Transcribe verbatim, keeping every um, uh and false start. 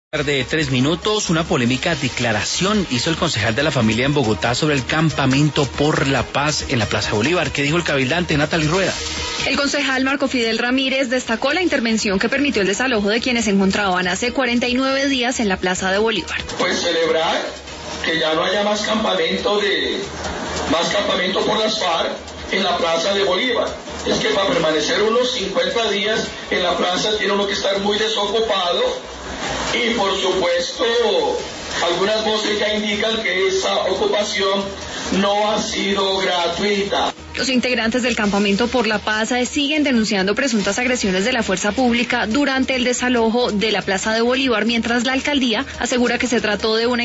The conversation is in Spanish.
De tres minutos, una polémica declaración hizo el concejal de la familia en Bogotá sobre el campamento por la paz en la Plaza Bolívar. ¿Qué dijo el cabildante Natalie Rueda? El concejal Marco Fidel Ramírez destacó la intervención que permitió el desalojo de quienes se encontraban hace cuarenta y nueve días en la Plaza de Bolívar. Pues celebrar que ya no haya más campamento de más campamento por las FARC en la Plaza de Bolívar. Es que para permanecer unos cincuenta días en la plaza tiene uno que estar muy desocupado. Y por supuesto, algunas voces ya indican que esa ocupación no ha sido gratuita. Los integrantes del Campamento por la Paz siguen denunciando presuntas agresiones de la fuerza pública durante el desalojo de la Plaza de Bolívar, mientras la alcaldía asegura que se trató de una